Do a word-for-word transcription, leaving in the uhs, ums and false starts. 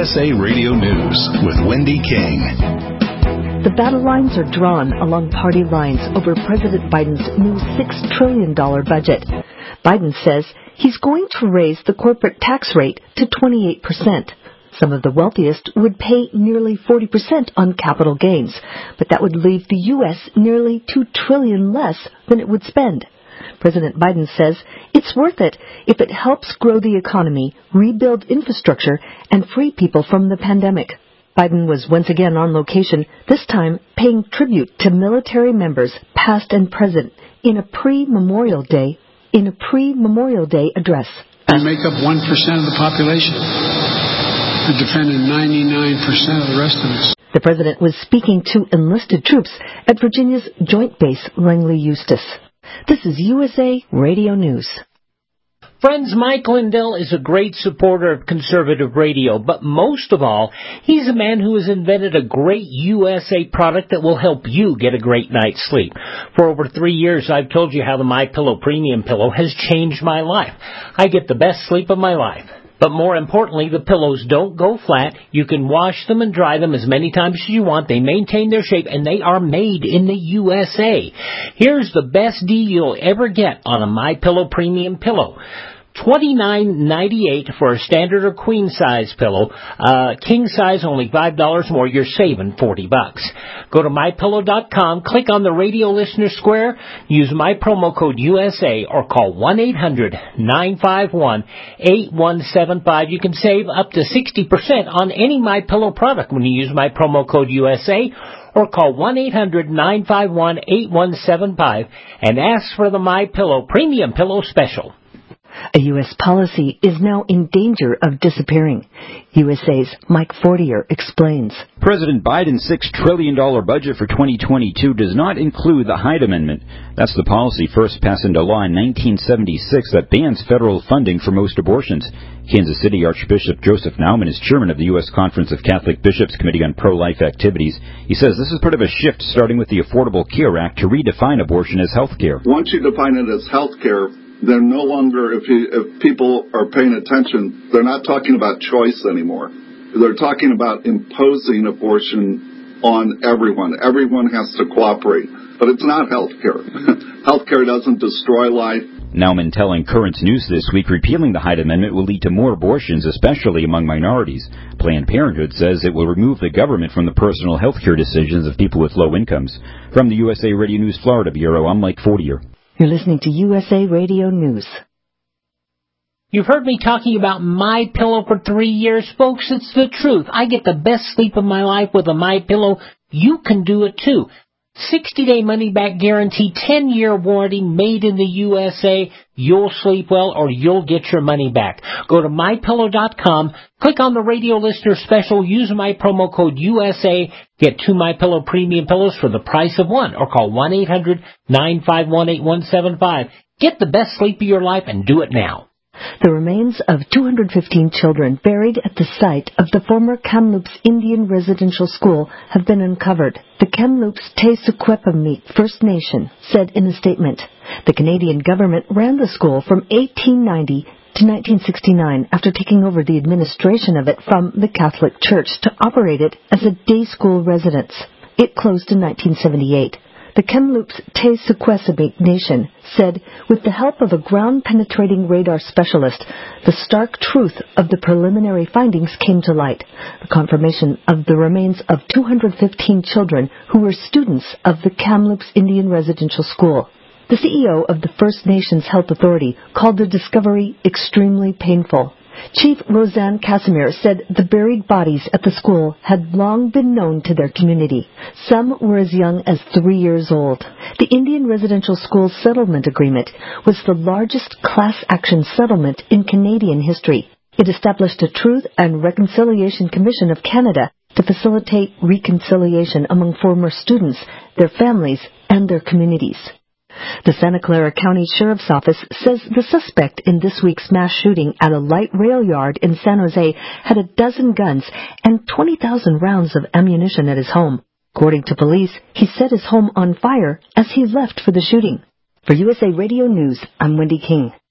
S A Radio News with Wendy King. The battle lines are drawn along party lines over President Biden's new six trillion dollars budget. Biden says he's going to raise the corporate tax rate to twenty-eight percent. Some of the wealthiest would pay nearly forty percent on capital gains, but that would leave the U S nearly two trillion dollars less than it would spend. President Biden says it's worth it if it helps grow the economy, rebuild infrastructure, and free people from the pandemic. Biden was once again on location, this time paying tribute to military members, past and present, in a pre-Memorial Day, in a pre-Memorial Day address. We make up one percent of the population. We defended ninety-nine percent of the rest of us. The president was speaking to enlisted troops at Virginia's Joint Base Langley Eustis. This is U S A Radio News. Friends, Mike Lindell is a great supporter of conservative radio, but most of all, he's a man who has invented a great U S A product that will help you get a great night's sleep. For over three years, I've told you how the MyPillow Premium Pillow has changed my life. I get the best sleep of my life. But more importantly, the pillows don't go flat. You can wash them and dry them as many times as you want. They maintain their shape, and they are made in the U S A. Here's the best deal you'll ever get on a MyPillow Premium Pillow. twenty-nine ninety-eight for a standard or queen size pillow. Uh, king size only five dollars more. You're saving forty bucks. Go to my pillow dot com, click on the radio listener square, use my promo code U S A or call one eight hundred nine five one eight one seven five. You can save up to sixty percent on any MyPillow product when you use my promo code U S A. Or call one eight hundred nine five one eight one seven five and ask for the MyPillow Premium Pillow Special. A U S policy is now in danger of disappearing. U S A's Mike Fortier explains. President Biden's six trillion dollars budget for twenty twenty-two does not include the Hyde Amendment. That's the policy first passed into law in nineteen seventy-six that bans federal funding for most abortions. Kansas City Archbishop Joseph Naumann is chairman of the U S Conference of Catholic Bishops Committee on Pro-Life Activities. He says this is part of a shift starting with the Affordable Care Act to redefine abortion as health care. Once you define it as health care, they're no longer, if, you, if people are paying attention, they're not talking about choice anymore. They're talking about imposing abortion on everyone. Everyone has to cooperate. But it's not health care. Health care doesn't destroy life. Naumann telling Currents News this week repealing the Hyde Amendment will lead to more abortions, especially among minorities. Planned Parenthood says it will remove the government from the personal health care decisions of people with low incomes. From the U S A Radio News Florida Bureau, I'm Mike Fortier. You're listening to U S A Radio News. You've heard me talking about MyPillow for three years, folks. It's the truth. I get the best sleep of my life with a MyPillow. You can do it too. sixty-day money-back guarantee, ten-year warranty, made in the U S A. You'll sleep well or you'll get your money back. Go to my pillow dot com, click on the radio listener special, use my promo code U S A, get two MyPillow Premium Pillows for the price of one, or call one eight hundred nine five one eight one seven five. Get the best sleep of your life and do it now. The remains of two hundred fifteen children buried at the site of the former Kamloops Indian Residential School have been uncovered. The Kamloops Te Secwepemc First Nation said in a statement, the Canadian government ran the school from eighteen ninety to nineteen sixty-nine after taking over the administration of it from the Catholic Church to operate it as a day school residence. It closed in nineteen seventy-eight. The Kamloops Te Secwepemc Nation said, with the help of a ground-penetrating radar specialist, the stark truth of the preliminary findings came to light. The confirmation of the remains of two hundred fifteen children who were students of the Kamloops Indian Residential School. The C E O of the First Nations Health Authority called the discovery extremely painful. Chief Roseanne Casimir said the buried bodies at the school had long been known to their community. Some were as young as three years old. The Indian Residential School Settlement Agreement was the largest class action settlement in Canadian history. It established a Truth and Reconciliation Commission of Canada to facilitate reconciliation among former students, their families, and their communities. The Santa Clara County Sheriff's Office says the suspect in this week's mass shooting at a light rail yard in San Jose had a dozen guns and twenty thousand rounds of ammunition at his home. According to police, he set his home on fire as he left for the shooting. For U S A Radio News, I'm Wendy King.